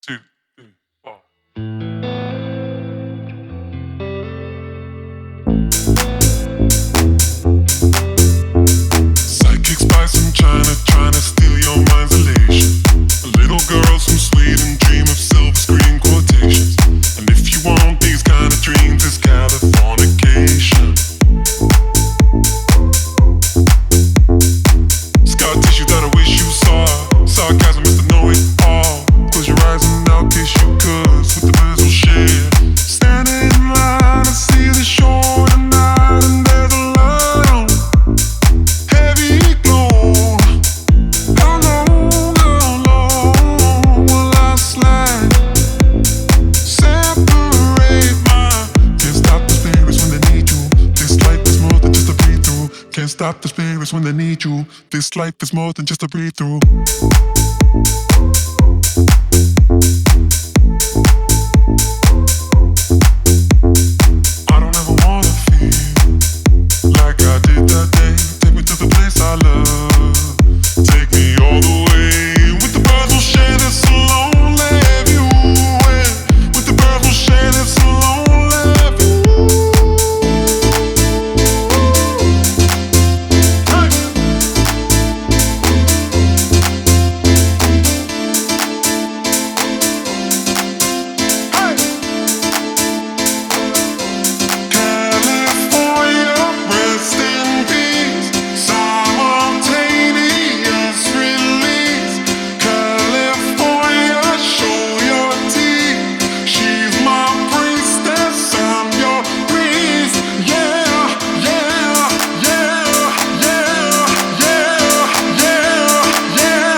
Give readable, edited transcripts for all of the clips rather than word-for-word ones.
Two, three, four. Psychics spies from China trying to steal your mind's elation. Little girls from Sweden dream of silver screen quotations. And if you want these kind of dreams, it's Californication. Scar tissue that I wish you saw. Sarcasm is to know it all. Close your eyes and I'll kiss you, cause with the birds will share. Standing in line to see the shore tonight, and there's a light on, heavy glow. How long will I slide? Separate my. Can't stop the spirits when they need you. This life is more than just a breathe through. Can't stop the spirits when they need you. This life is more than just a breathe through. I don't ever wanna feel like I did that day. Take me to the place I love. Take me all the way. With the birds will share this lonely view. With the birds will share this lonely view. Hey. Hey. California, rest in peace. Simultaneous release. California, show your teeth. She's my priestess, I'm your priest. Yeah, yeah, yeah, yeah, yeah, yeah, yeah,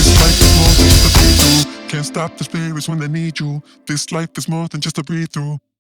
Can't stop the spirits when they need you. This life is more than just a breathe through.